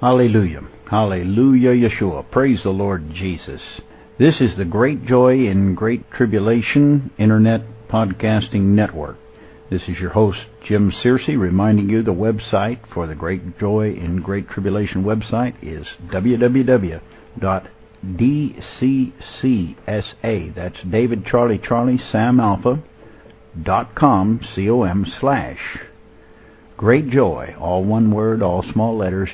Hallelujah. Hallelujah, Yeshua. Praise the Lord Jesus. This is the Great Joy in Great Tribulation Internet Podcasting Network. This is your host, Jim Searcy, reminding you the website for the Great Joy in Great Tribulation website is www.dccsa, that's David Charlie Charlie Sam Alpha, .com, com/. Great Joy, all one word, all small letters,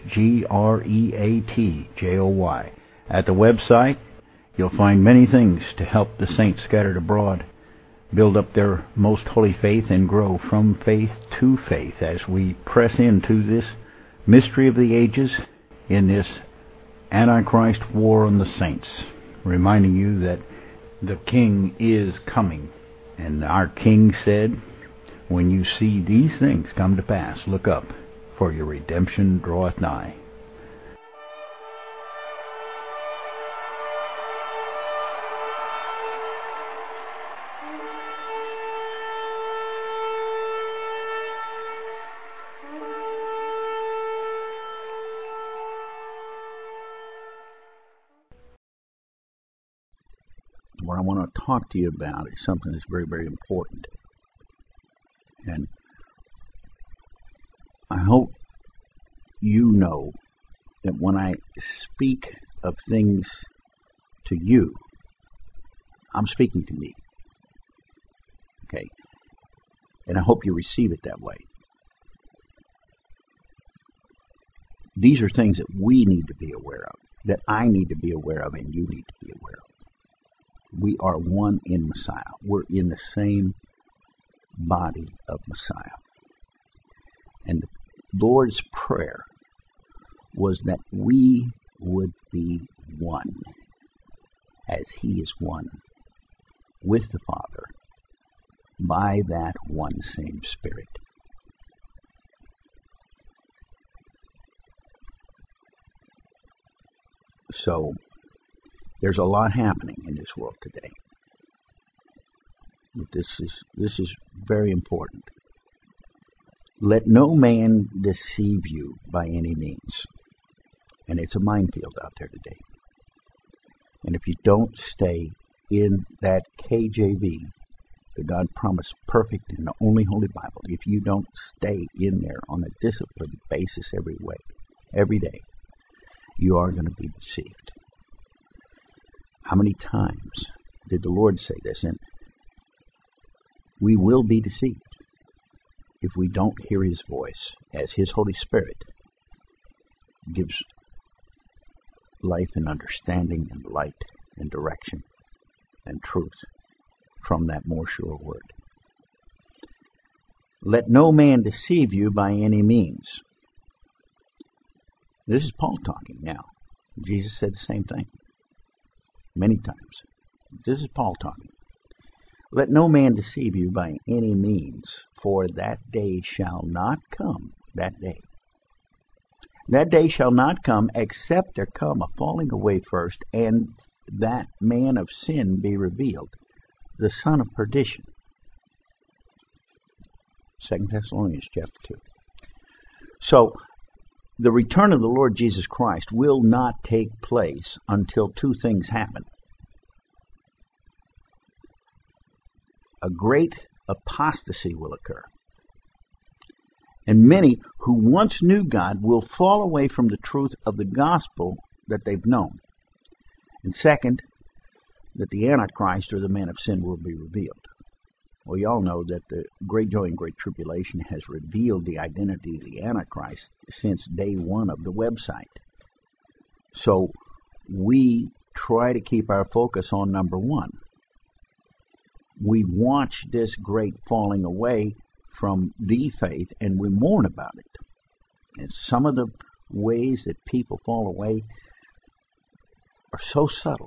GREATJOY. At the website, you'll find many things to help the saints scattered abroad build up their most holy faith and grow from faith to faith as we press into this mystery of the ages in this Antichrist war on the saints, reminding you that the King is coming. And our King said, when you see these things come to pass, look up, for your redemption draweth nigh. What I want to talk to you about is something that's very, very important. And I hope you know that when I speak of things to you, I'm speaking to me. Okay? And I hope you receive it that way. These are things that we need to be aware of, that I need to be aware of, and you need to be aware of. We are one in Messiah. We're in the same body of Messiah. And the Lord's Prayer was that we would be one as He is one with the Father by that one same Spirit. So there's a lot happening in this world today. This is very important. Let no man deceive you by any means. And it's a minefield out there today. And if you don't stay in that KJV, the God promised perfect and the only Holy Bible, if you don't stay in there on a disciplined basis every day, you are going to be deceived. How many times did the Lord say this? And we will be deceived if we don't hear His voice as His Holy Spirit gives life and understanding and light and direction and truth from that more sure word. Let no man deceive you by any means. This is Paul talking now. Jesus said the same thing many times. This is Paul talking. Let no man deceive you by any means, for that day shall not come, that day. That day shall not come, except there come a falling away first, and that man of sin be revealed, the son of perdition. 2 Thessalonians chapter 2. So, the return of the Lord Jesus Christ will not take place until two things happen. A great apostasy will occur. And many who once knew God will fall away from the truth of the gospel that they've known. And second, that the Antichrist or the man of sin will be revealed. Well, you all know that the Great Joy and Great Tribulation has revealed the identity of the Antichrist since day one of the website. So we try to keep our focus on number one. We watch this great falling away from the faith and we mourn about it. And some of the ways that people fall away are so subtle.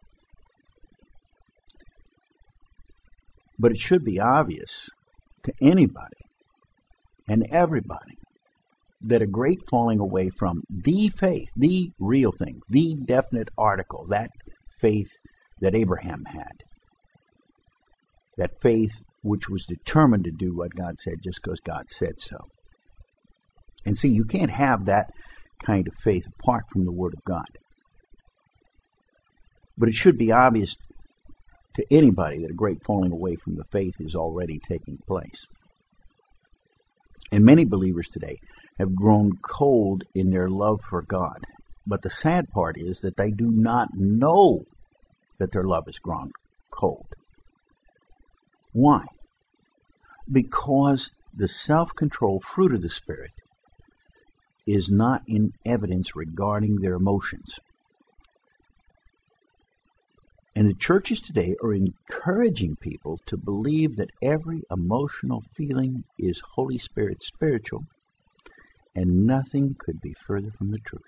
But it should be obvious to anybody and everybody that a great falling away from the faith, the real thing, the definite article, that faith that Abraham had, that faith which was determined to do what God said just because God said so. And see, you can't have that kind of faith apart from the Word of God. But it should be obvious to anybody that a great falling away from the faith is already taking place. And many believers today have grown cold in their love for God. But the sad part is that they do not know that their love has grown cold. Why? Because the self-control fruit of the Spirit is not in evidence regarding their emotions. And the churches today are encouraging people to believe that every emotional feeling is Holy Spirit spiritual, and nothing could be further from the truth.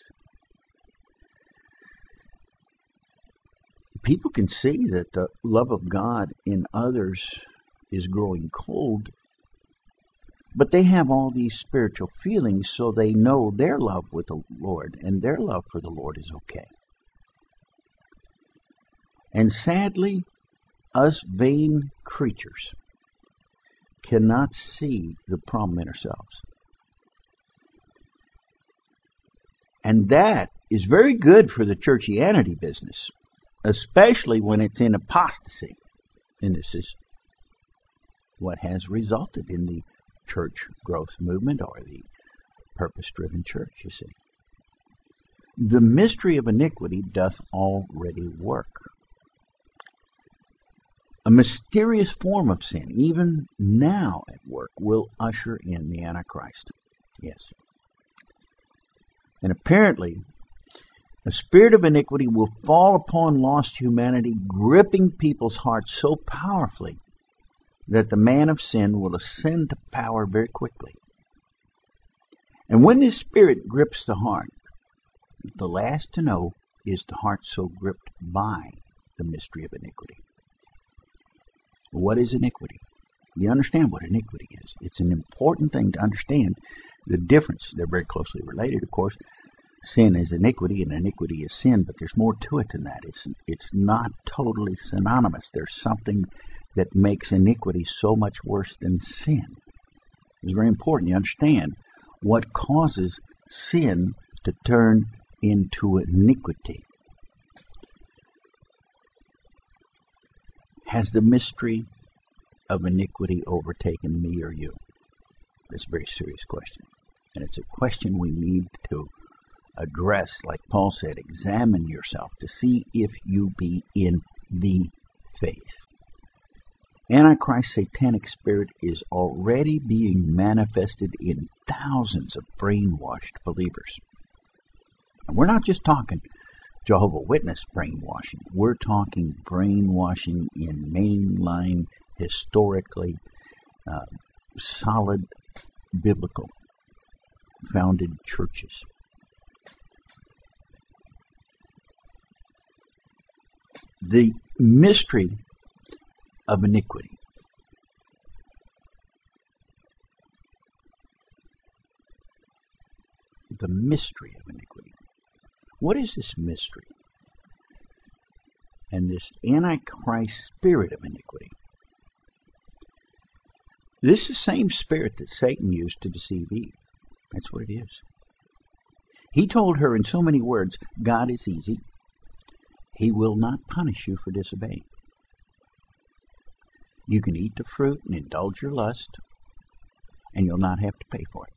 People can see that the love of God in others is growing cold, but they have all these spiritual feelings, so they know their love with the Lord and their love for the Lord is okay. And sadly, us vain creatures cannot see the problem in ourselves. And that is very good for the churchianity business, especially when it's in apostasy. And this is what has resulted in the church growth movement, or the purpose-driven church, you see. The mystery of iniquity doth already work. A mysterious form of sin, even now at work, will usher in the Antichrist. Yes. And apparently, the spirit of iniquity will fall upon lost humanity, gripping people's hearts so powerfully that the man of sin will ascend to power very quickly. And when this spirit grips the heart, the last to know is the heart so gripped by the mystery of iniquity. What is iniquity? You understand what iniquity is. It's an important thing to understand the difference. They're very closely related, of course. Sin is iniquity and iniquity is sin, but there's more to it than that. It's not totally synonymous. There's something that makes iniquity so much worse than sin. It's very important you understand what causes sin to turn into iniquity. Has the mystery of iniquity overtaken me or you? That's a very serious question. And it's a question we need to address. Like Paul said, examine yourself to see if you be in the faith. Antichrist's satanic spirit is already being manifested in thousands of brainwashed believers. And we're not just talking Jehovah's Witness brainwashing. We're talking brainwashing in mainline, historically solid, biblical founded churches. The mystery of iniquity. The mystery of iniquity. What is this mystery? And this Antichrist spirit of iniquity. This is the same spirit that Satan used to deceive Eve. That's what it is. He told her in so many words, God is easy. He will not punish you for disobeying. You can eat the fruit and indulge your lust, and you'll not have to pay for it.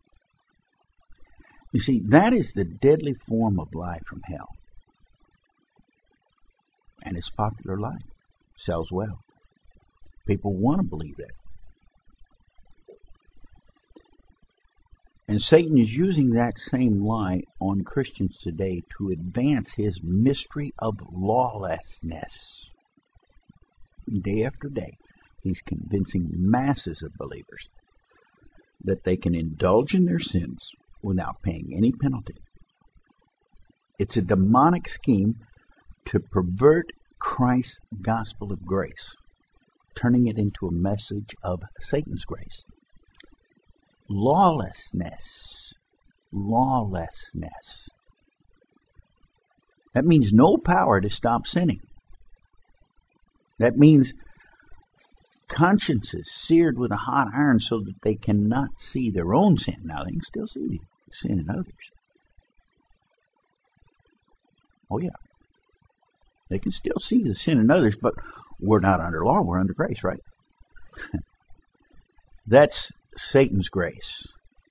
You see, that is the deadly form of lie from hell. And it's a popular lie. Sells well. People want to believe that. And Satan is using that same lie on Christians today to advance his mystery of lawlessness. Day after day, he's convincing masses of believers that they can indulge in their sins without paying any penalty. It's a demonic scheme to pervert Christ's gospel of grace, turning it into a message of Satan's grace. Lawlessness. Lawlessness. That means no power to stop sinning. That means consciences seared with a hot iron so that they cannot see their own sin. Now, they can still see the sin in others, Oh, yeah. They can still see the sin in others, but we're not under law, we're under grace, right? That's Satan's grace.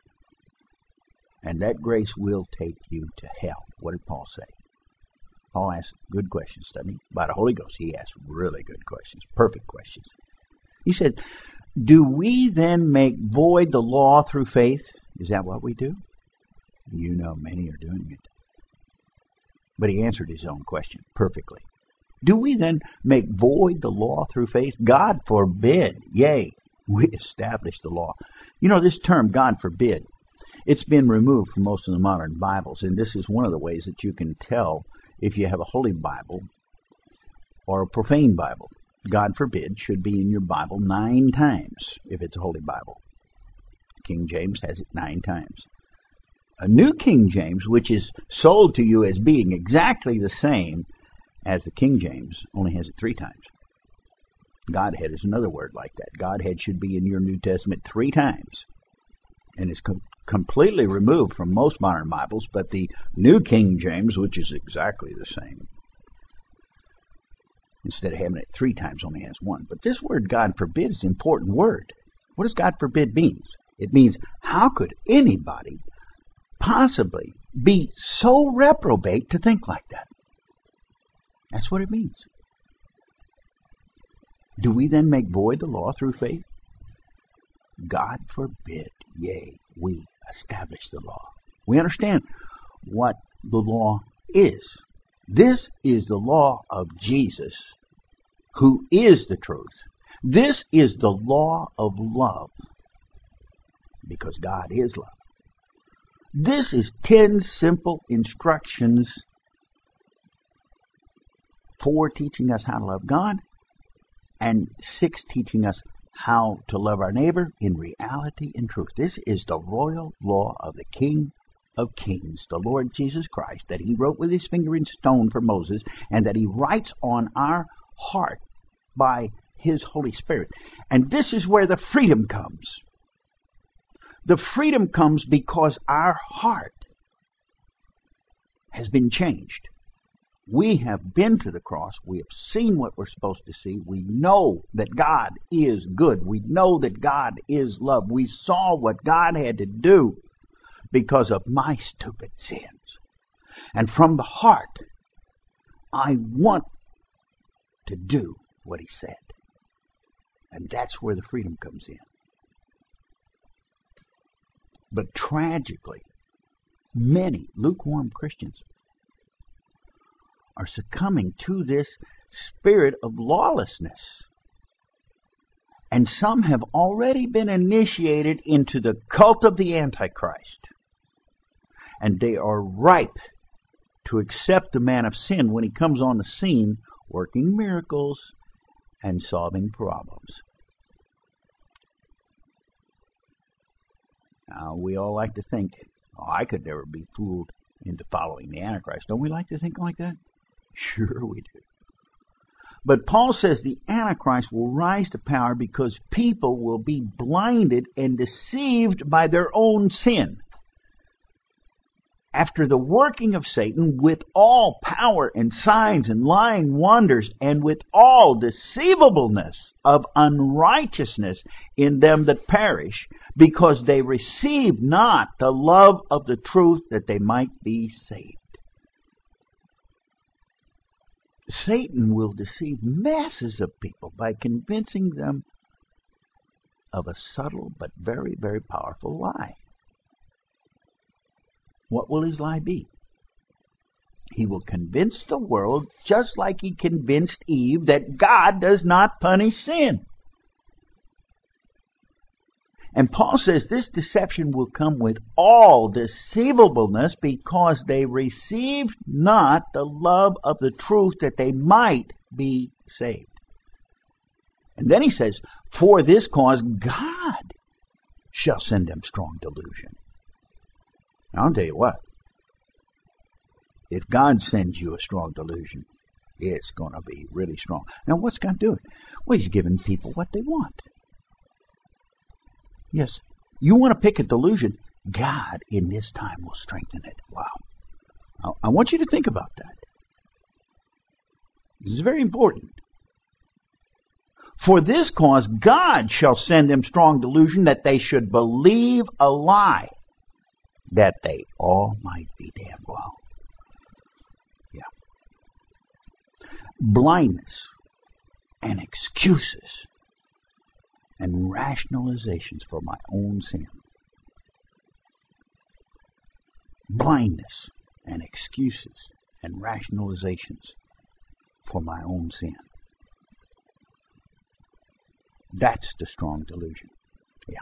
And that grace will take you to hell. What did Paul say? Paul asked good questions, doesn't he? By the Holy Ghost, he asked really good questions, perfect questions. He said, do we then make void the law through faith? Is that what we do? You know, many are doing it. But he answered his own question perfectly. Do we then make void the law through faith? God forbid. Yea, we establish the law. You know, this term, God forbid, it's been removed from most of the modern Bibles, and this is one of the ways that you can tell if you have a holy Bible or a profane Bible. God forbid should be in your Bible 9 times if it's a holy Bible. King James has it 9 times. A New King James, which is sold to you as being exactly the same as the King James, only has it 3 times. Godhead is another word like that. Godhead should be in your New Testament 3 times. And it's completely removed from most modern Bibles, but the New King James, which is exactly the same, instead of having it 3 times, only has 1. But this word, God forbid, is an important word. What does God forbid mean? It means, how could anybody possibly be so reprobate to think like that? That's what it means. Do we then make void the law through faith? God forbid. Yea, we establish the law. We understand what the law is. This is the law of Jesus, who is the truth. This is the law of love, because God is love. This is 10 simple instructions for teaching us how to love God, and 6 teaching us how to love our neighbor in reality and truth. This is the royal law of the King of Kings, the Lord Jesus Christ, that he wrote with his finger in stone for Moses, and that he writes on our heart by his Holy Spirit. And this is where the freedom comes. The freedom comes because our heart has been changed. We have been to the cross. We have seen what we're supposed to see. We know that God is good. We know that God is love. We saw what God had to do because of my stupid sins. And from the heart, I want to do what he said. And that's where the freedom comes in. But tragically, many lukewarm Christians are succumbing to this spirit of lawlessness. And some have already been initiated into the cult of the Antichrist. And they are ripe to accept the man of sin when he comes on the scene, working miracles and solving problems. Now, we all like to think, I could never be fooled into following the Antichrist. Don't we like to think like that? Sure we do. But Paul says the Antichrist will rise to power because people will be blinded and deceived by their own sin. After the working of Satan with all power and signs and lying wonders and with all deceivableness of unrighteousness in them that perish, because they receive not the love of the truth that they might be saved. Satan will deceive masses of people by convincing them of a subtle but very, very powerful lie. What will his lie be? He will convince the world, just like he convinced Eve, that God does not punish sin. And Paul says this deception will come with all deceivableness because they received not the love of the truth that they might be saved. And then he says, for this cause God shall send them strong delusion. Now, I'll tell you what. If God sends you a strong delusion, it's going to be really strong. Now, what's God doing? Well, he's giving people what they want. Yes, you want to pick a delusion, God in this time will strengthen it. Wow. I want you to think about that. This is very important. For this cause God shall send them strong delusion, that they should believe a lie, that they all might be damned. Wow. Yeah. Blindness and excuses and rationalizations for my own sin. Blindness and excuses and rationalizations for my own sin. That's the strong delusion. Yeah.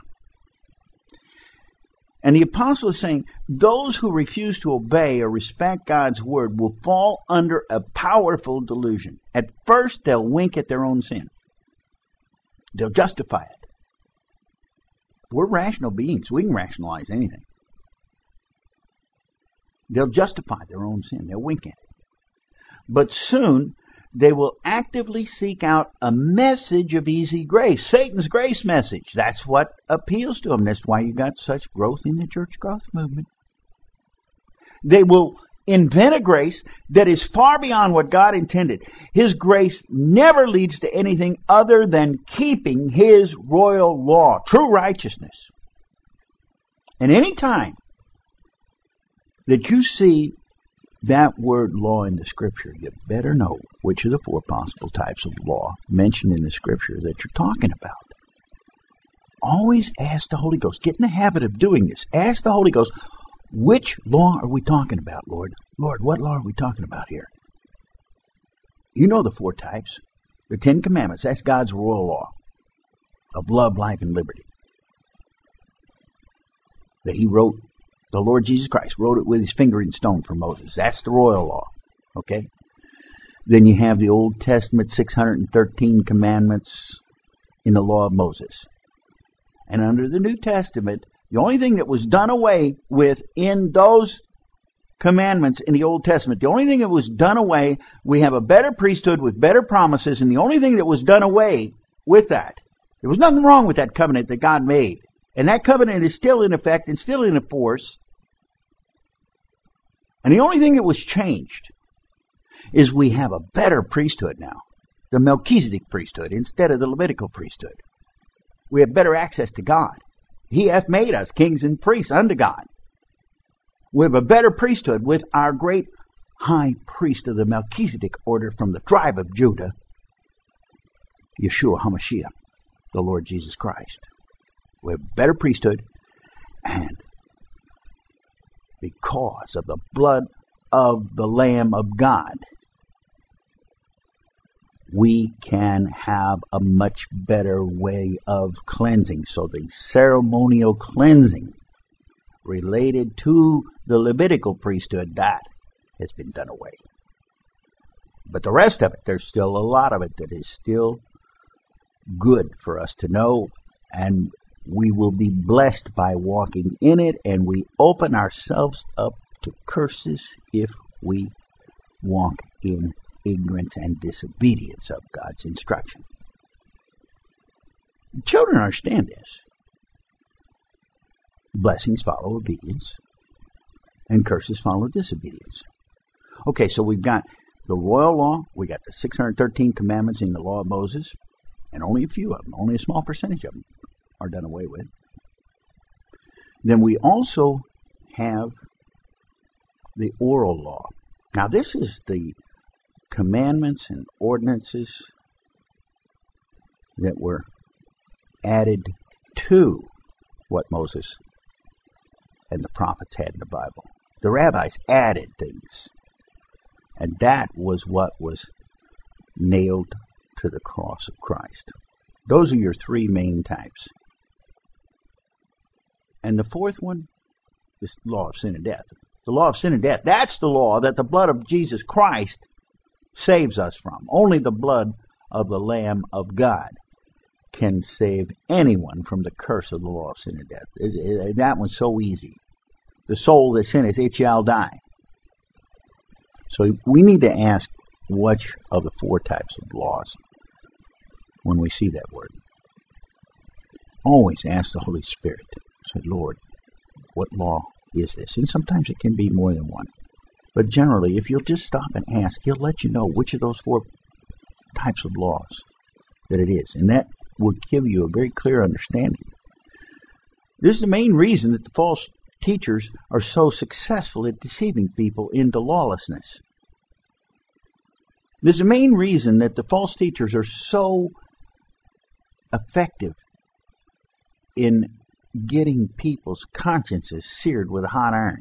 And the apostle is saying, those who refuse to obey or respect God's word will fall under a powerful delusion. At first, they'll wink at their own sin. They'll justify it. We're rational beings. We can rationalize anything. They'll justify their own sin. They'll wink at it. But soon, they will actively seek out a message of easy grace. Satan's grace message. That's what appeals to them. That's why you got such growth in the church growth movement. They will invent a grace that is far beyond what God intended. His grace never leads to anything other than keeping His royal law, true righteousness. And any time that you see that word law in the Scripture, you better know which of the four possible types of law mentioned in the Scripture that you're talking about. Always ask the Holy Ghost. Get in the habit of doing this. Ask the Holy Ghost, which law are we talking about, Lord? Lord, what law are we talking about here? You know the four types. The Ten Commandments. That's God's royal law of love, life, and liberty. That He wrote. The Lord Jesus Christ wrote it with His finger in stone for Moses. That's the royal law. Okay? Then you have the Old Testament 613 commandments in the law of Moses. And under the New Testament, the only thing that was done away with in those commandments in the Old Testament, the only thing that was done away, we have a better priesthood with better promises, and the only thing that was done away with that, there was nothing wrong with that covenant that God made. And that covenant is still in effect and still in force. And the only thing that was changed is we have a better priesthood now. The Melchizedek priesthood instead of the Levitical priesthood. We have better access to God. He hath made us kings and priests unto God. We have a better priesthood with our great high priest of the Melchizedek order from the tribe of Judah, Yeshua HaMashiach, the Lord Jesus Christ. We have a better priesthood, and because of the blood of the Lamb of God, we can have a much better way of cleansing. So the ceremonial cleansing related to the Levitical priesthood, that has been done away. But the rest of it, there's still a lot of it that is still good for us to know, and we will be blessed by walking in it, and we open ourselves up to curses if we walk in ignorance and disobedience of God's instruction. Children understand this. Blessings follow obedience, and curses follow disobedience. Okay, so we've got the royal law, we got the 613 commandments in the law of Moses, and only a few of them, only a small percentage of them are done away with. Then we also have the oral law. Now this is the commandments and ordinances that were added to what Moses and the prophets had in the Bible. The rabbis added things, and that was what was nailed to the cross of Christ. Those are your three main types. And the fourth one is the law of sin and death. The law of sin and death, that's the law that the blood of Jesus Christ saves us from. Only the blood of the Lamb of God can save anyone from the curse of the law of sin and death. That one's so easy. The soul that sinneth, it shall die. So we need to ask which of the four types of laws when we see that word. Always ask the Holy Spirit. Say, Lord, what law is this? And sometimes it can be more than one. But generally, if you'll just stop and ask, He'll let you know which of those four types of laws that it is. And that will give you a very clear understanding. This is the main reason that the false teachers are so successful at deceiving people into lawlessness. This is the main reason that the false teachers are so effective in getting people's consciences seared with a hot iron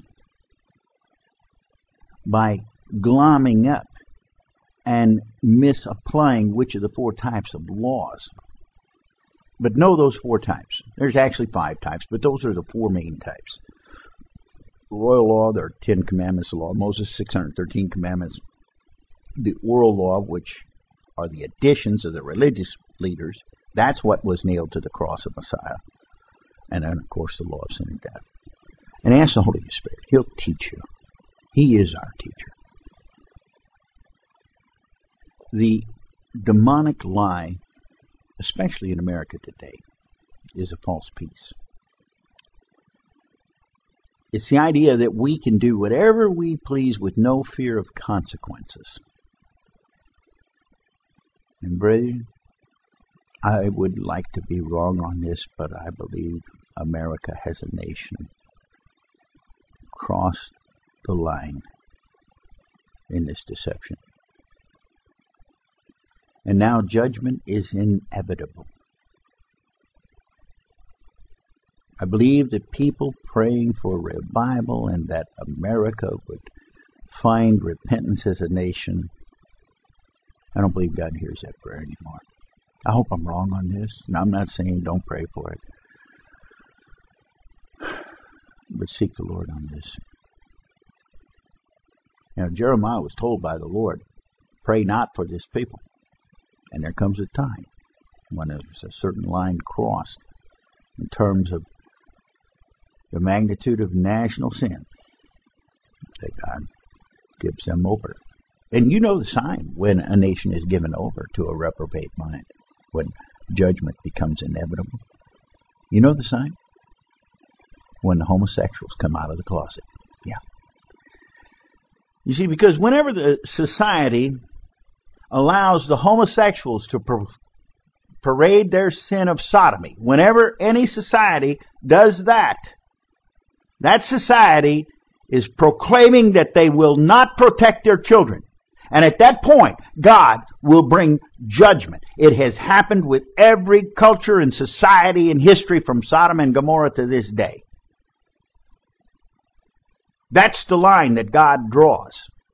by glomming up and misapplying which of the four types of laws. But know those four types. There's actually 5 types, but those are the 4 main types. Royal law, there are 10 commandments of law. Moses, 613 commandments. The oral law, which are the additions of the religious leaders, that's what was nailed to the cross of Messiah. And then, of course, the law of sin and death. And ask the Holy Spirit. He'll teach you. He is our teacher. The demonic lie, especially in America today, is a false peace. It's the idea that we can do whatever we please with no fear of consequences. And brethren, I would like to be wrong on this, but I believe America as a nation crossed the line in this deception. And now judgment is inevitable. I believe that people praying for revival and that America would find repentance as a nation, I don't believe God hears that prayer anymore. I hope I'm wrong on this, and I'm not saying don't pray for it. But seek the Lord on this. Now, Jeremiah was told by the Lord, pray not for this people. And there comes a time when there's a certain line crossed in terms of the magnitude of national sin that God gives them over. And you know the sign when a nation is given over to a reprobate mind, when judgment becomes inevitable. You know the sign? When the homosexuals come out of the closet. Yeah. You see, because whenever the society allows the homosexuals to parade their sin of sodomy, whenever any society does that, that society is proclaiming that they will not protect their children. And at that point, God will bring judgment. It has happened with every culture and society in history from Sodom and Gomorrah to this day. That's the line that God draws.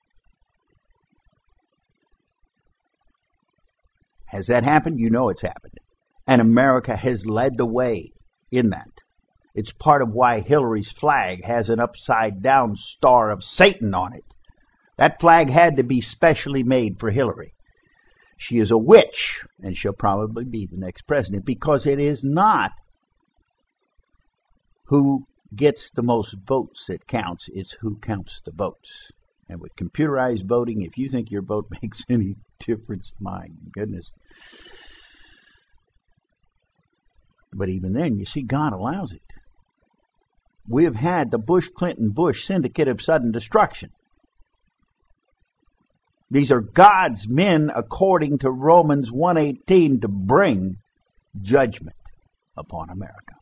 Has that happened? You know it's happened. And America has led the way in that. It's part of why Hillary's flag has an upside-down star of Satan on it. That flag had to be specially made for Hillary. She is a witch, and she'll probably be the next president, because it is not who gets the most votes that counts, it's who counts the votes. And with computerized voting, if you think your vote makes any difference, my goodness. But even then, you see, God allows it. We have had the Bush-Clinton-Bush syndicate of sudden destruction. These are God's men, according to Romans 1:18, to bring judgment upon America.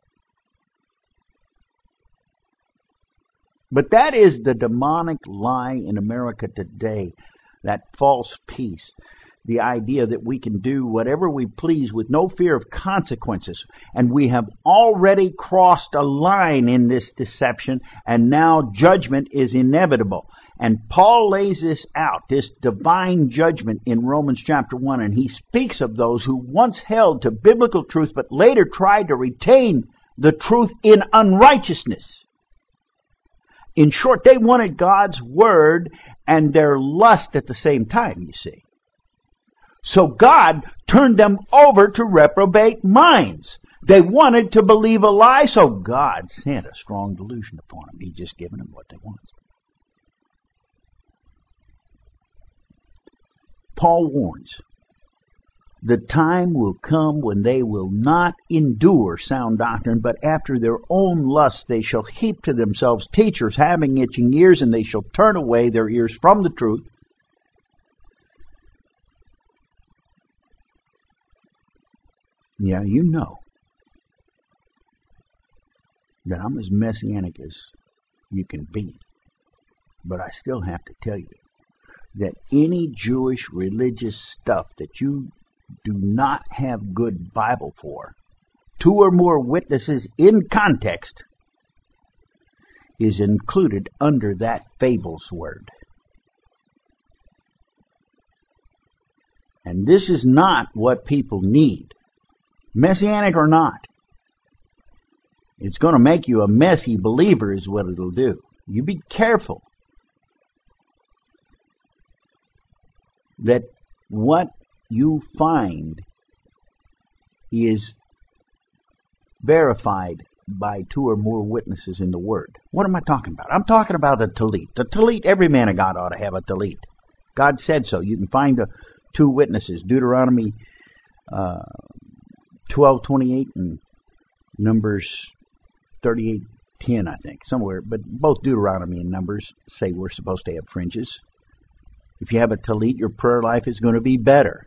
But that is the demonic lie in America today, that false peace. The idea that we can do whatever we please with no fear of consequences. And we have already crossed a line in this deception, and now judgment is inevitable. And Paul lays this out, this divine judgment in Romans chapter 1, and he speaks of those who once held to biblical truth, but later tried to retain the truth in unrighteousness. In short, they wanted God's word and their lust at the same time, you see. So God turned them over to reprobate minds. They wanted to believe a lie, so God sent a strong delusion upon them. He's just given them what they want. Paul warns, the time will come when they will not endure sound doctrine, but after their own lusts they shall heap to themselves teachers having itching ears, and they shall turn away their ears from the truth, Yeah, you know that I'm as messianic as you can be. But I still have to tell you that any Jewish religious stuff that you do not have good Bible for, 2 or more witnesses in context, is included under that fables word. And this is not what people need, messianic or not. It's going to make you a messy believer is what it'll do. You be careful that what you find is verified by 2 or more witnesses in the Word. What am I talking about? I'm talking about the Talit. The Talit, every man of God ought to have a Talit. God said so. You can find the 2 witnesses, Deuteronomy 12:28 and Numbers 38:10, I think, somewhere. But both Deuteronomy and Numbers say we're supposed to have fringes. If you have a Talit, your prayer life is going to be better.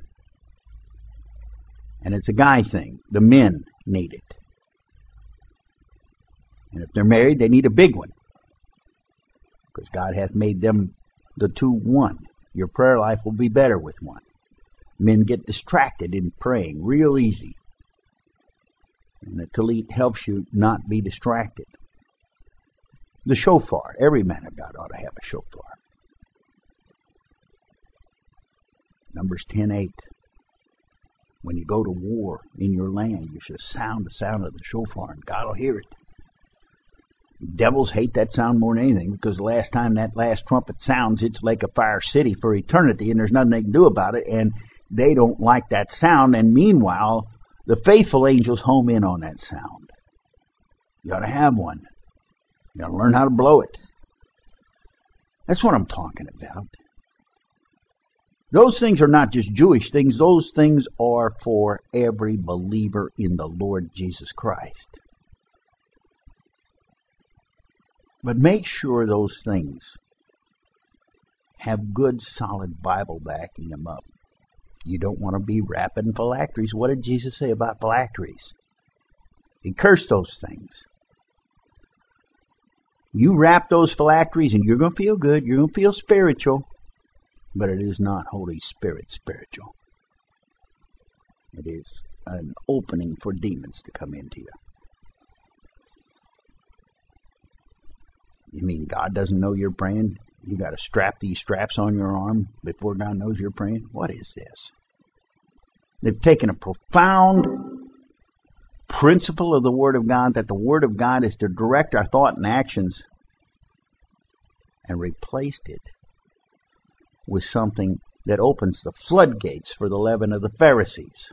And it's a guy thing. The men need it. And if they're married, they need a big one. Because God hath made them the 2 one. Your prayer life will be better with one. Men get distracted in praying real easy. And the Talit helps you not be distracted. The shofar. Every man of God ought to have a shofar. Numbers 10:8. When you go to war in your land, you should sound the sound of the shofar, and God will hear it. Devils hate that sound more than anything, because the last time that last trumpet sounds, it's like a fire city for eternity, and there's nothing they can do about it, and they don't like that sound, and meanwhile, the faithful angels home in on that sound. You ought to have one. You ought to learn how to blow it. That's what I'm talking about. Those things are not just Jewish things. Those things are for every believer in the Lord Jesus Christ. But make sure those things have good, solid Bible backing them up. You don't want to be wrapping phylacteries. What did Jesus say about phylacteries? He cursed those things. You wrap those phylacteries and you're going to feel good. You're going to feel spiritual. But it is not Holy Spirit spiritual. It is an opening for demons to come into you. You mean God doesn't know you're praying? You got to strap these straps on your arm before God knows you're praying? What is this? They've taken a profound principle of the Word of God, that the Word of God is to direct our thought and actions, and replaced it with something that opens the floodgates for the leaven of the Pharisees.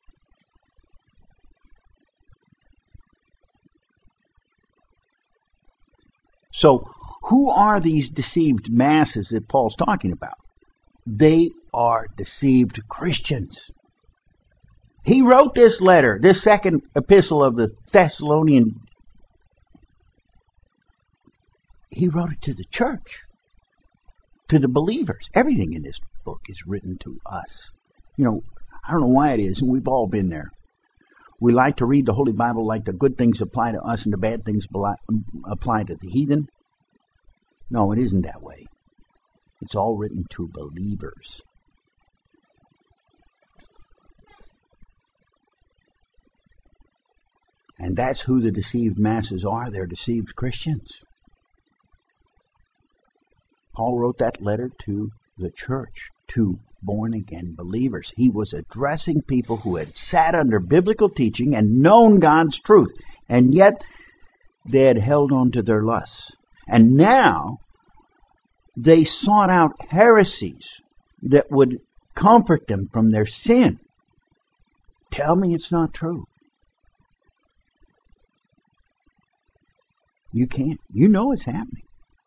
So, who are these deceived masses that Paul's talking about? They are deceived Christians. He wrote this letter, this second epistle of the Thessalonian. He wrote it to the church, to the believers. Everything in this book is written to us. You know, I don't know why it is, and we've all been there. We like to read the Holy Bible like the good things apply to us and the bad things apply to the heathen. No, it isn't that way. It's all written to believers. And that's who the deceived masses are. They're deceived Christians. Paul wrote that letter to the church, to born-again believers. He was addressing people who had sat under biblical teaching and known God's truth, and yet they had held on to their lusts. And now they sought out heresies that would comfort them from their sin. Tell me it's not true. You can't. You know it's happening.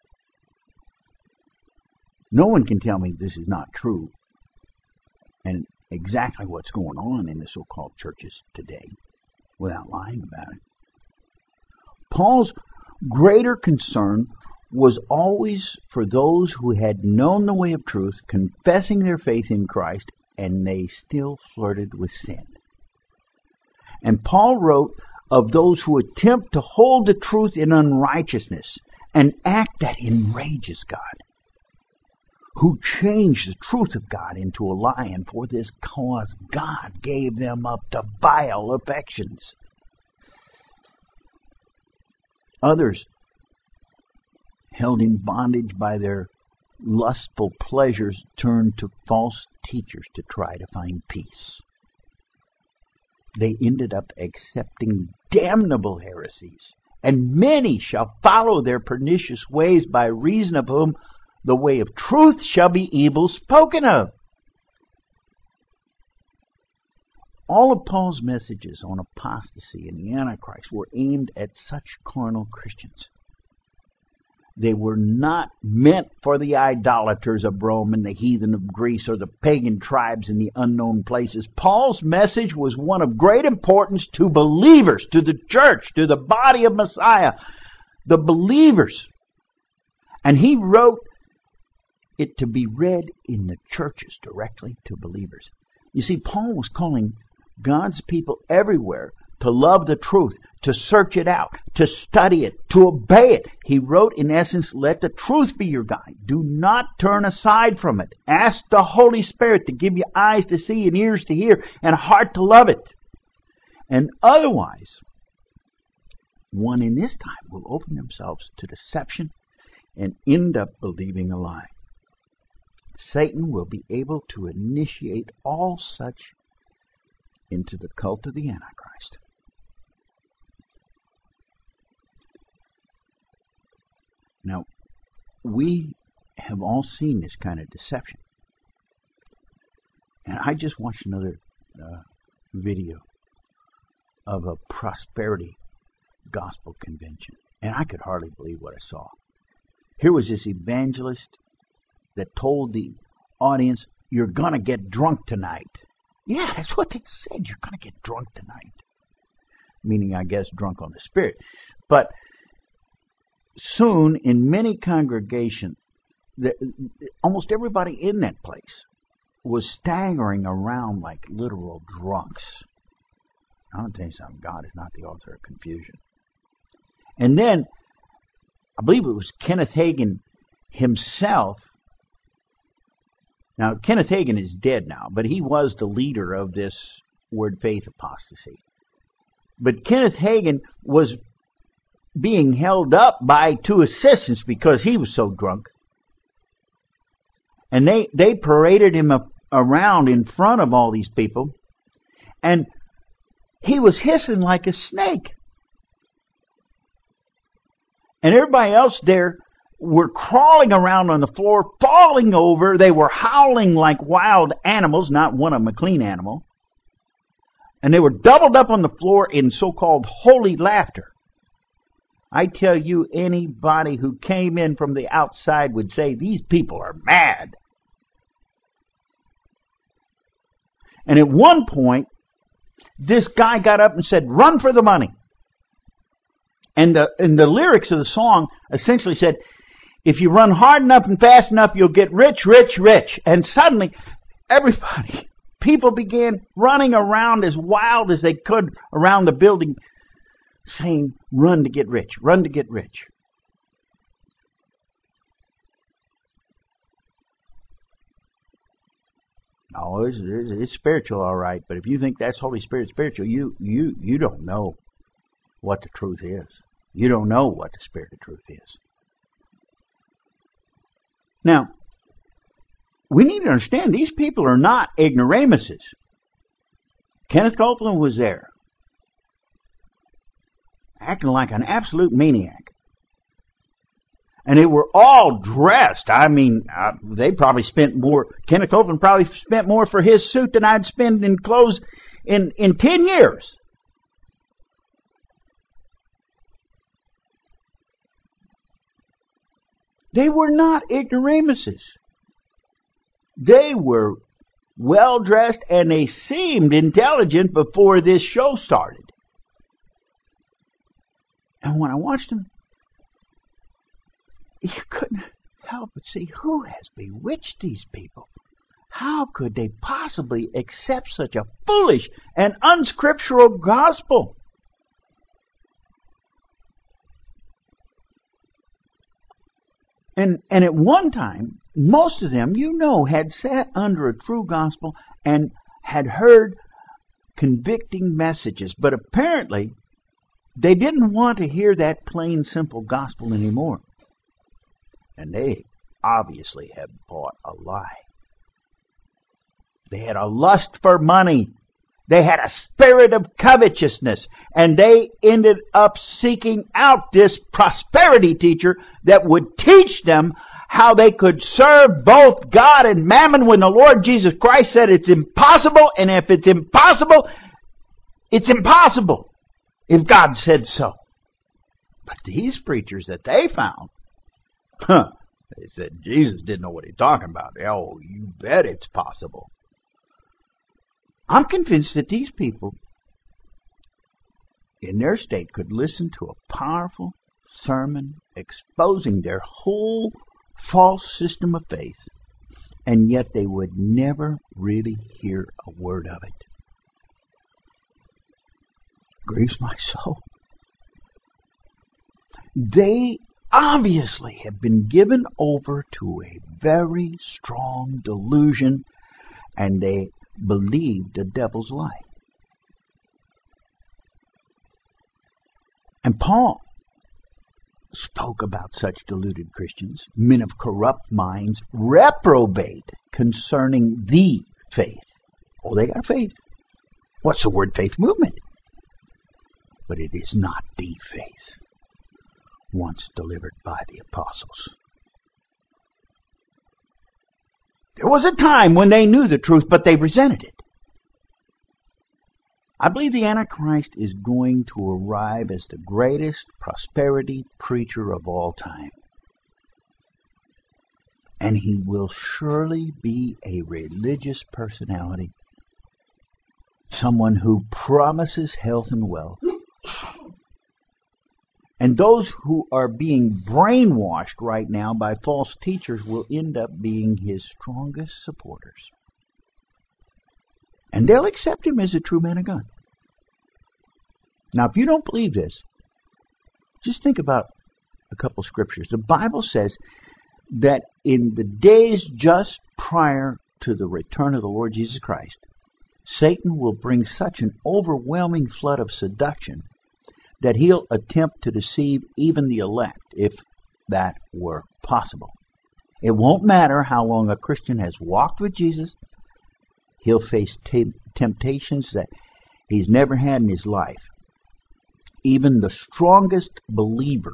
No one can tell me this is not true and exactly what's going on in the so-called churches today without lying about it. Paul's greater concern was always for those who had known the way of truth, confessing their faith in Christ, and they still flirted with sin. And Paul wrote of those who attempt to hold the truth in unrighteousness, an act that enrages God, who changed the truth of God into a lie, and for this cause God gave them up to vile affections. Others, held in bondage by their lustful pleasures, turned to false teachers to try to find peace. They ended up accepting damnable heresies, and many shall follow their pernicious ways, by reason of whom the way of truth shall be evil spoken of. All of Paul's messages on apostasy and the Antichrist were aimed at such carnal Christians. They were not meant for the idolaters of Rome and the heathen of Greece or the pagan tribes in the unknown places. Paul's message was one of great importance to believers, to the church, to the body of Messiah, the believers. And he wrote it to be read in the churches directly to believers. You see, Paul was calling God's people everywhere to love the truth, to search it out, to study it, to obey it. He wrote, in essence, let the truth be your guide. Do not turn aside from it. Ask the Holy Spirit to give you eyes to see and ears to hear and a heart to love it. And otherwise, one in this time will open themselves to deception and end up believing a lie. Satan will be able to initiate all such into the cult of the Antichrist. Now, we have all seen this kind of deception. And I just watched another video of a prosperity gospel convention, and I could hardly believe what I saw. Here was this evangelist that told the audience, you're going to get drunk tonight. Yeah, that's what they said. You're going to get drunk tonight. Meaning, I guess, drunk on the Spirit. But soon, in many congregations, almost everybody in that place was staggering around like literal drunks. I want to tell you something. God is not the author of confusion. And then, I believe it was Kenneth Hagin himself. Now, Kenneth Hagin is dead now, but he was the leader of this word faith apostasy. But Kenneth Hagin was being held up by two assistants because he was so drunk. And they paraded him around in front of all these people, and he was hissing like a snake. And everybody else there were crawling around on the floor, falling over. They were howling like wild animals, not one of them a clean animal. And they were doubled up on the floor in so-called holy laughter. I tell you, anybody who came in from the outside would say, these people are mad. And at one point, this guy got up and said, run for the money. And the lyrics of the song essentially said, if you run hard enough and fast enough, you'll get rich, rich, rich. And suddenly, people began running around as wild as they could around the building, saying, run to get rich, run to get rich. Oh, it's spiritual, all right. But if you think that's Holy Spirit spiritual, you don't know what the truth is. You don't know what the Spirit of truth is. Now, we need to understand these people are not ignoramuses. Kenneth Copeland was there, acting like an absolute maniac. And they were all dressed. I mean, they probably spent more. Kenneth Copeland probably spent more for his suit than I'd spend in clothes in 10 years. They were not ignoramuses. They were well dressed and they seemed intelligent before this show started. And when I watched them, you couldn't help but see, who has bewitched these people? How could they possibly accept such a foolish and unscriptural gospel? And at one time, most of them, had sat under a true gospel and had heard convicting messages. But apparently, they didn't want to hear that plain, simple gospel anymore. And they obviously had bought a lie. They had a lust for money. They had a spirit of covetousness. And they ended up seeking out this prosperity teacher that would teach them how they could serve both God and mammon when the Lord Jesus Christ said it's impossible. And if it's impossible, it's impossible if God said so. But these preachers that they found, they said Jesus didn't know what he's talking about. Oh, you bet it's possible. I'm convinced that these people in their state could listen to a powerful sermon exposing their whole false system of faith, and yet they would never really hear a word of it. Grieves my soul. They obviously have been given over to a very strong delusion, and they believe the devil's lie. And Paul spoke about such deluded Christians, men of corrupt minds, reprobate concerning the faith. Oh, they got faith. What's the word faith movement? But it is not the faith once delivered by the apostles. There was a time when they knew the truth, but they resented it. I believe the Antichrist is going to arrive as the greatest prosperity preacher of all time. And he will surely be a religious personality, someone who promises health and wealth. And those who are being brainwashed right now by false teachers will end up being his strongest supporters. And they'll accept him as a true man of God. Now, if you don't believe this, just think about a couple scriptures. The Bible says that in the days just prior to the return of the Lord Jesus Christ, Satan will bring such an overwhelming flood of seduction that he'll attempt to deceive even the elect, if that were possible. It won't matter how long a Christian has walked with Jesus. He'll face temptations that he's never had in his life. Even the strongest believer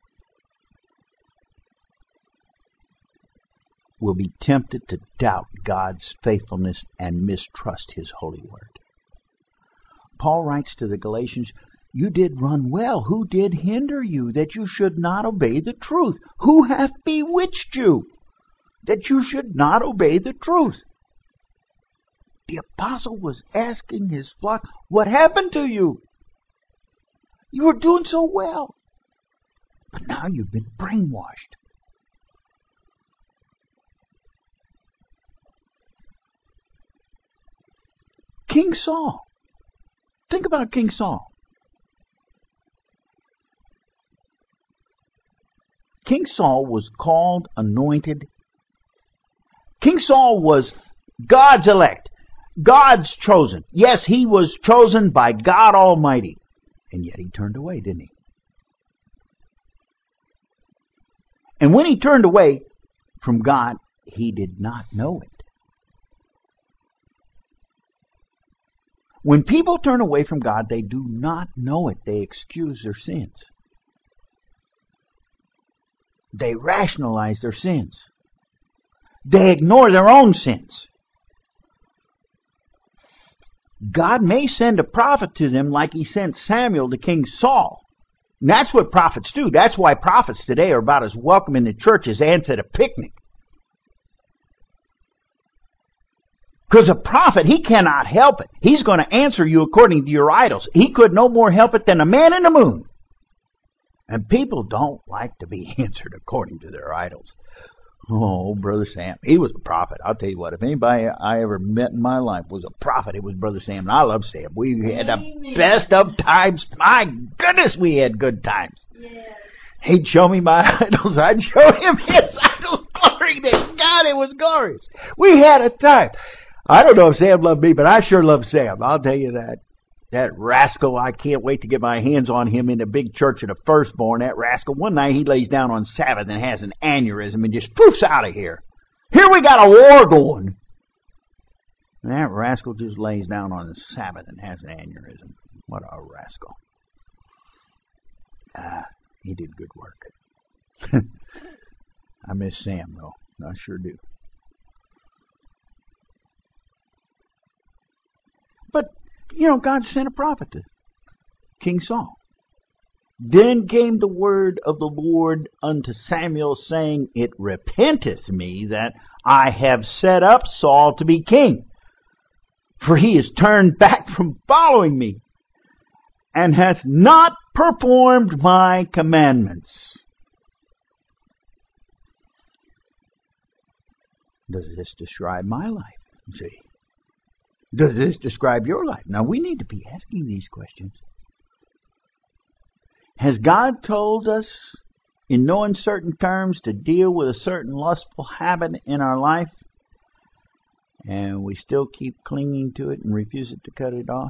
will be tempted to doubt God's faithfulness and mistrust his holy word. Paul writes to the Galatians, "You did run well. Who did hinder you that you should not obey the truth? Who hath bewitched you that you should not obey the truth?" The apostle was asking his flock, what happened to you? You were doing so well, but now you've been brainwashed. King Saul. Think about King Saul. King Saul was called, anointed. King Saul was God's elect, God's chosen. Yes, he was chosen by God Almighty. And yet he turned away, didn't he? And when he turned away from God, he did not know it. When people turn away from God, they do not know it. They excuse their sins. They rationalize their sins. They ignore their own sins. God may send a prophet to them like he sent Samuel to King Saul. And that's what prophets do. That's why prophets today are about as welcome in the church as ants at a picnic. Because a prophet, he cannot help it. He's going to answer you according to your idols. He could no more help it than a man in the moon. And people don't like to be answered according to their idols. Oh, Brother Sam. He was a prophet. I'll tell you what, if anybody I ever met in my life was a prophet, it was Brother Sam. And I love Sam. We had the best of times. My goodness, we had good times. He'd show me my idols. I'd show him his idols. Glory to God, it was glorious. We had a time. I don't know if Sam loved me, but I sure love Sam. I'll tell you that. That rascal, I can't wait to get my hands on him in the big church of the firstborn. That rascal, one night he lays down on Sabbath and has an aneurysm and just poofs out of here. Here we got a war going. And that rascal just lays down on the Sabbath and has an aneurysm. What a rascal. He did good work. I miss Sam, though. I sure do. But, God sent a prophet to King Saul. Then came the word of the Lord unto Samuel, saying, It repenteth me that I have set up Saul to be king, for he is turned back from following me, and hath not performed my commandments. Does this describe my life? See? Does this describe your life? Now, we need to be asking these questions. Has God told us in no uncertain terms to deal with a certain lustful habit in our life, and we still keep clinging to it and refuse to cut it off?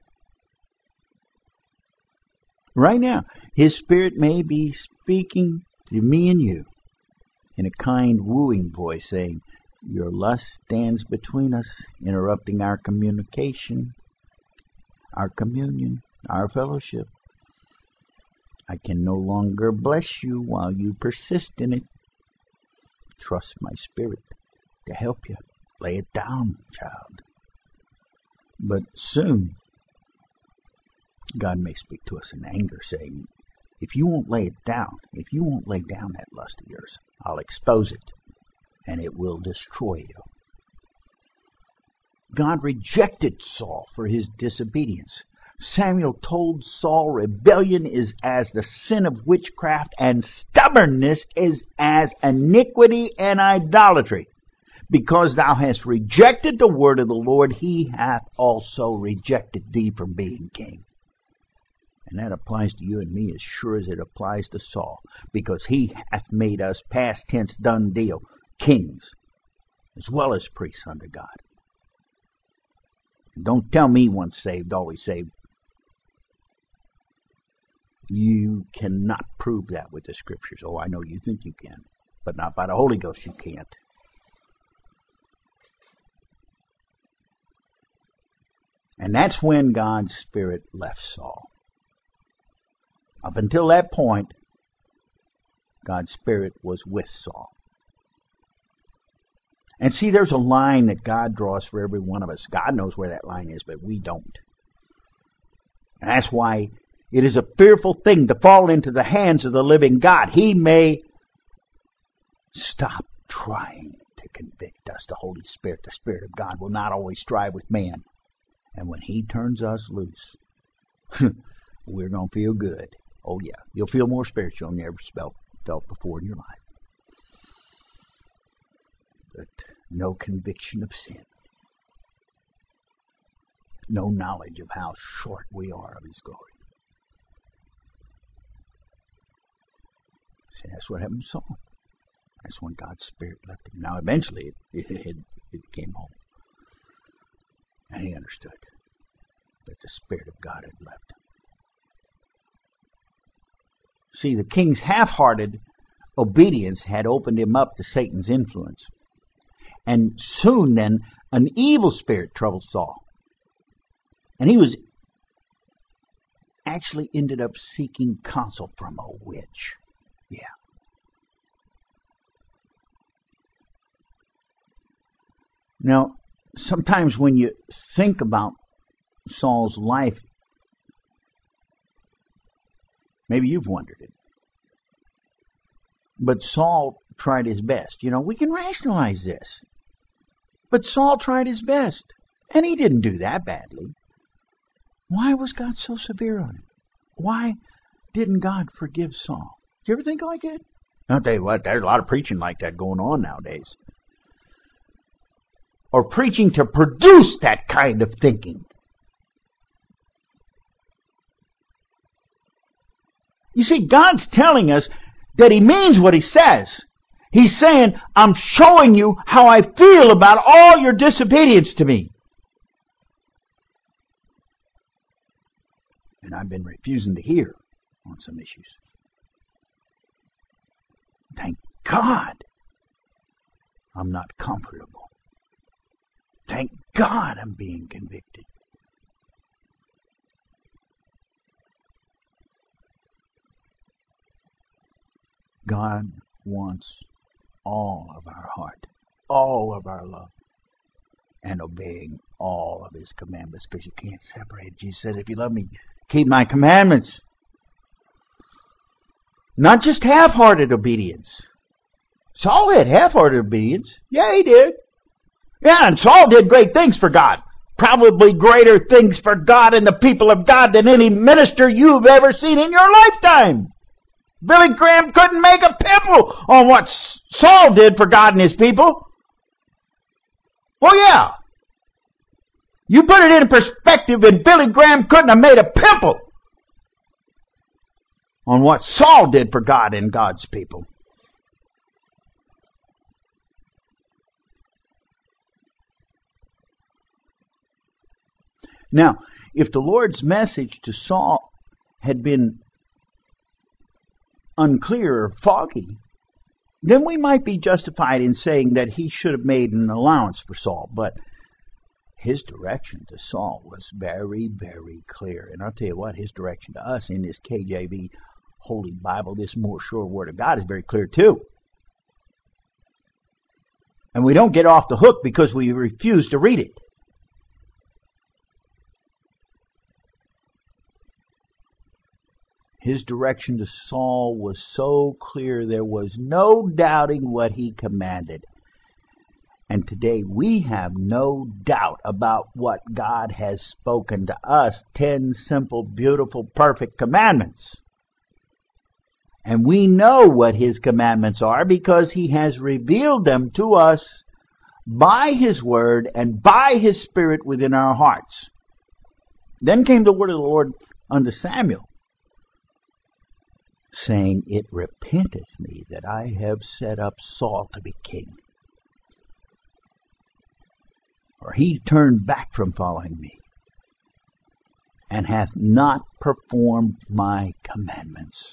Right now, His Spirit may be speaking to me and you in a kind, wooing voice, saying, Your lust stands between us, interrupting our communication, our communion, our fellowship. I can no longer bless you while you persist in it. Trust my Spirit to help you. Lay it down, child. But soon, God may speak to us in anger, saying, If you won't lay it down, if you won't lay down that lust of yours, I'll expose it, and it will destroy you. God rejected Saul for his disobedience. Samuel told Saul rebellion is as the sin of witchcraft, and stubbornness is as iniquity and idolatry. Because thou hast rejected the word of the Lord, he hath also rejected thee from being king. And that applies to you and me as sure as it applies to Saul, because he hath made us, past tense, done deal, kings, as well as priests unto God. Don't tell me once saved, always saved. You cannot prove that with the Scriptures. Oh, I know you think you can, but not by the Holy Ghost you can't. And that's when God's Spirit left Saul. Up until that point, God's Spirit was with Saul. And see, there's a line that God draws for every one of us. God knows where that line is, but we don't. And that's why it is a fearful thing to fall into the hands of the living God. He may stop trying to convict us. The Holy Spirit, the Spirit of God, will not always strive with man. And when He turns us loose, we're going to feel good. Oh, yeah. You'll feel more spiritual than you ever felt before in your life. But no conviction of sin. No knowledge of how short we are of His glory. See, that's what happened to Saul. That's when God's Spirit left him. Now, eventually, it came home. And he understood that the Spirit of God had left him. See, the king's half-hearted obedience had opened him up to Satan's influence. And soon then, an evil spirit troubled Saul. And he was actually ended up seeking counsel from a witch. Yeah. Now, sometimes when you think about Saul's life, maybe you've wondered it. But Saul tried his best. We can rationalize this. But Saul tried his best. And he didn't do that badly. Why was God so severe on him? Why didn't God forgive Saul? Do you ever think like that? I'll tell you what, there's a lot of preaching like that going on nowadays. Or preaching to produce that kind of thinking. You see, God's telling us that He means what He says. He's saying, I'm showing you how I feel about all your disobedience to me. And I've been refusing to hear on some issues. Thank God I'm not comfortable. Thank God I'm being convicted. God wants all of our heart, all of our love, and obeying all of His commandments, because you can't separate it. Jesus said, if you love me, keep my commandments. Not just half-hearted obedience. Saul had half-hearted obedience. Yeah, he did. Yeah, and Saul did great things for God. Probably greater things for God and the people of God than any minister you've ever seen in your lifetime. Billy Graham couldn't make a pimple on what Saul did for God and His people. Oh yeah. You put it in perspective, and Billy Graham couldn't have made a pimple on what Saul did for God and God's people. Now, if the Lord's message to Saul had been unclear or foggy, then we might be justified in saying that He should have made an allowance for Saul. But His direction to Saul was very, very clear. And I'll tell you what, His direction to us in this KJV Holy Bible, this more sure Word of God, is very clear too. And we don't get off the hook because we refuse to read it. His direction to Saul was so clear there was no doubting what He commanded. And today we have no doubt about what God has spoken to us. 10 simple, beautiful, perfect commandments. And we know what His commandments are because He has revealed them to us by His Word and by His Spirit within our hearts. Then came the word of the Lord unto Samuel, saying, it repenteth me that I have set up Saul to be king. For he turned back from following me, and hath not performed my commandments.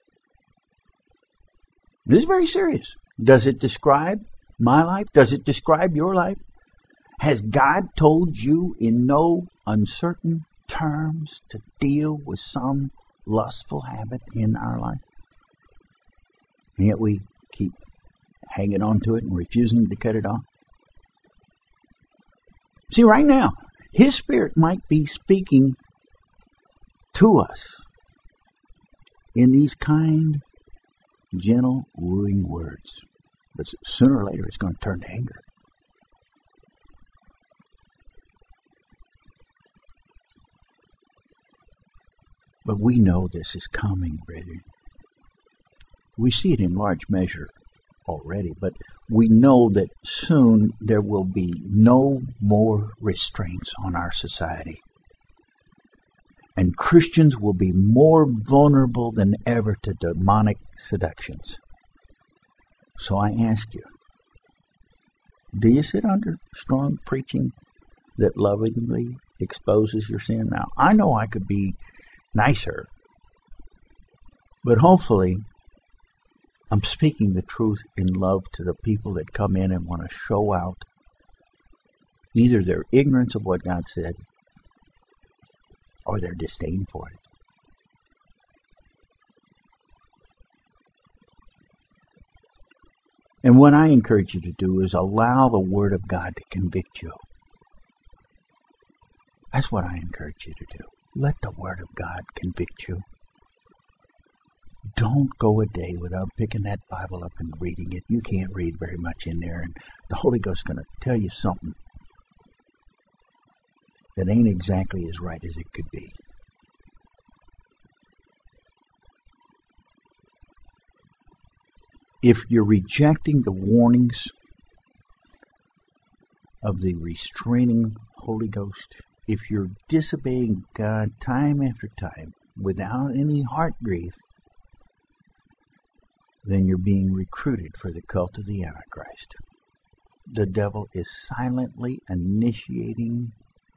This is very serious. Does it describe my life? Does it describe your life? Has God told you in no uncertain terms to deal with some lustful habit in our life? And yet we keep hanging on to it and refusing to cut it off. See, right now, His Spirit might be speaking to us in these kind, gentle, wooing words. But sooner or later it's going to turn to anger. But we know this is coming, brethren. We see it in large measure already, but we know that soon there will be no more restraints on our society. And Christians will be more vulnerable than ever to demonic seductions. So I ask you, do you sit under strong preaching that lovingly exposes your sin? Now, I know I could be nicer, but hopefully I'm speaking the truth in love to the people that come in and want to show out either their ignorance of what God said or their disdain for it. And what I encourage you to do is allow the Word of God to convict you. That's what I encourage you to do. Let the Word of God convict you. Don't go a day without picking that Bible up and reading it. You can't read very much in there, and the Holy Ghost's going to tell you something that ain't exactly as right as it could be. If you're rejecting the warnings of the restraining Holy Ghost, if you're disobeying God time after time without any heart grief, then you're being recruited for the cult of the Antichrist. The devil is silently initiating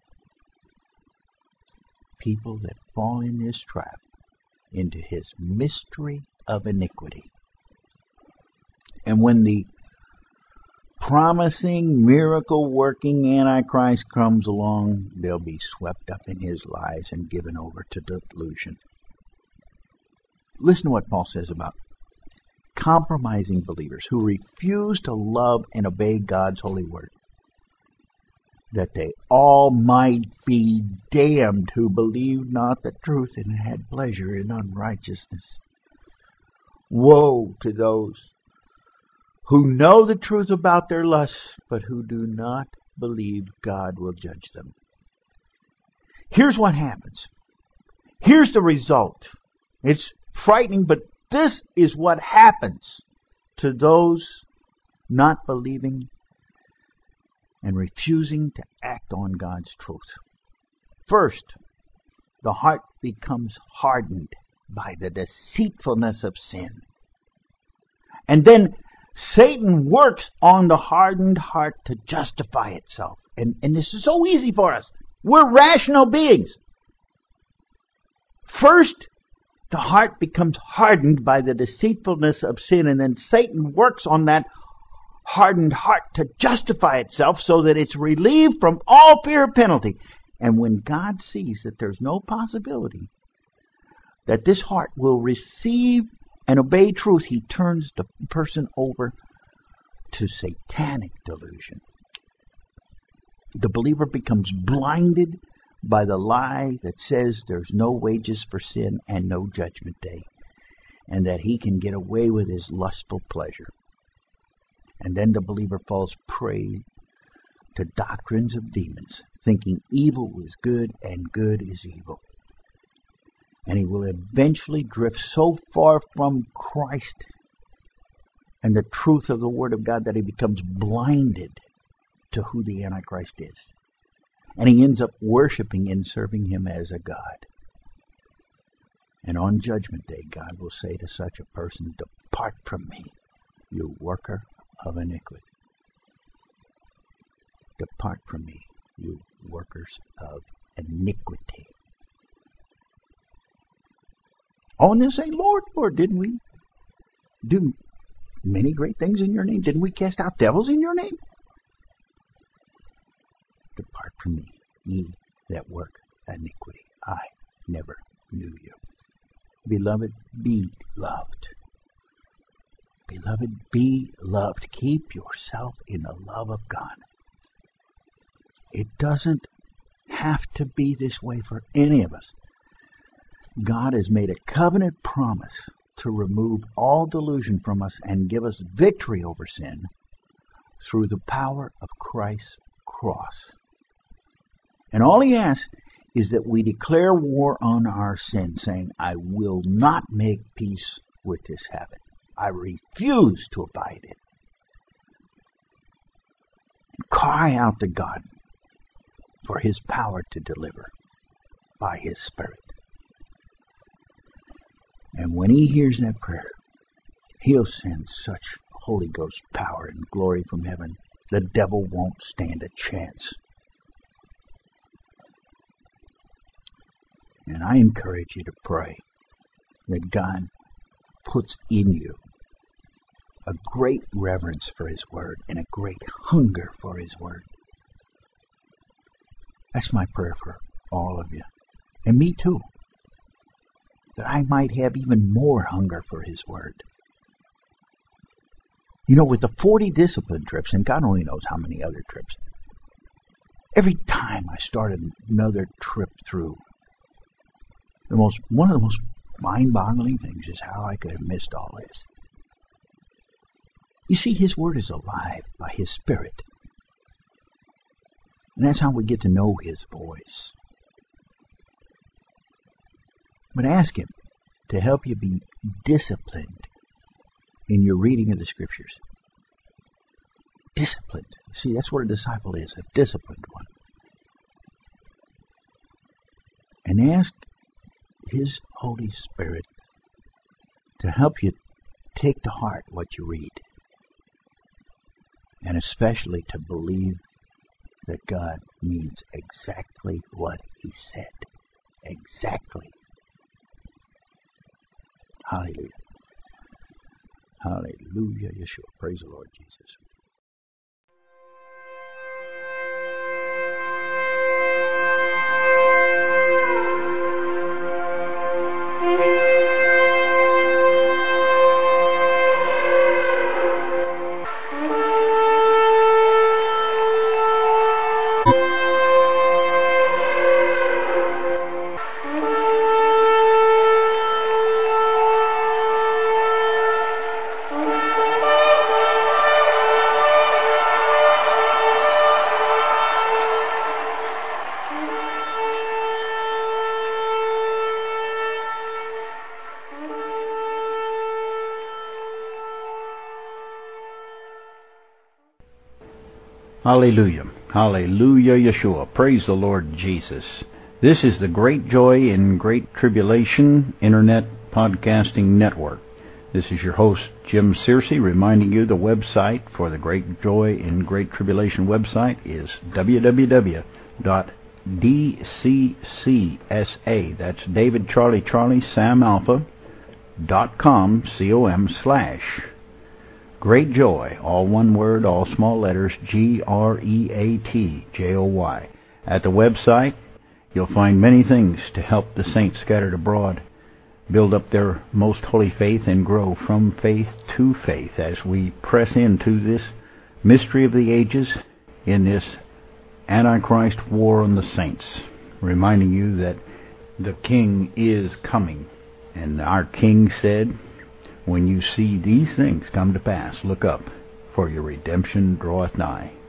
people that fall in this trap into his mystery of iniquity. And when the promising, miracle-working Antichrist comes along, they'll be swept up in his lies and given over to delusion. Listen to what Paul says about compromising believers who refuse to love and obey God's holy word, that they all might be damned who believed not the truth and had pleasure in unrighteousness. Woe to those who know the truth about their lusts, but who do not believe God will judge them. Here's what happens. Here's the result. It's frightening, but this is what happens to those not believing and refusing to act on God's truth. First, the heart becomes hardened by the deceitfulness of sin. And then Satan works on the hardened heart to justify itself. And this is so easy for us. We're rational beings. First, the heart becomes hardened by the deceitfulness of sin, and then Satan works on that hardened heart to justify itself so that it's relieved from all fear of penalty. And when God sees that there's no possibility that this heart will receive and obey truth, he turns the person over to satanic delusion. The believer becomes blinded by the lie that says there's no wages for sin and no judgment day, and that he can get away with his lustful pleasure. And then the believer falls prey to doctrines of demons, thinking evil is good and good is evil. And he will eventually drift so far from Christ and the truth of the Word of God that he becomes blinded to who the Antichrist is. And he ends up worshiping and serving him as a god. And on Judgment Day, God will say to such a person, "Depart from me, you worker of iniquity. Depart from me, you workers of iniquity." Oh, and they'll say, "Lord, Lord, didn't we do many great things in your name? Didn't we cast out devils in your name?" Depart from me, ye that work iniquity. I never knew you. Beloved, be loved. Beloved, be loved. Keep yourself in the love of God. It doesn't have to be this way for any of us. God has made a covenant promise to remove all delusion from us and give us victory over sin through the power of Christ's cross. And all he asks is that we declare war on our sin, saying, "I will not make peace with this habit. I refuse to abide in it." And cry out to God for his power to deliver by his Spirit. And when he hears that prayer, he'll send such Holy Ghost power and glory from heaven, the devil won't stand a chance. And I encourage you to pray that God puts in you a great reverence for his word and a great hunger for his word. That's my prayer for all of you. And me too. That I might have even more hunger for his word. You know, with the 40 discipline trips, and God only knows how many other trips, every time I started another trip through, one of the most mind-boggling things is how I could have missed all this. You see, his word is alive by his Spirit. And that's how we get to know his voice. But ask him to help you be disciplined in your reading of the Scriptures. Disciplined. See, that's what a disciple is, a disciplined one. And ask His Holy Spirit to help you take to heart what you read. And especially to believe that God means exactly what He said. Exactly. Hallelujah. Hallelujah, Yeshua. Praise the Lord Jesus. Hallelujah. Hallelujah, Yeshua. Praise the Lord Jesus. This is the Great Joy in Great Tribulation Internet Podcasting Network. This is your host, Jim Searcy, reminding you the website for the Great Joy in Great Tribulation website is www.dccsa, that's David Charlie Charlie Sam Alpha, .com, com/. Great Joy, all one word, all small letters, GREATJOY. At the website, you'll find many things to help the saints scattered abroad build up their most holy faith and grow from faith to faith as we press into this mystery of the ages in this Antichrist war on the saints, reminding you that the King is coming. And our King said, when you see these things come to pass, look up, for your redemption draweth nigh.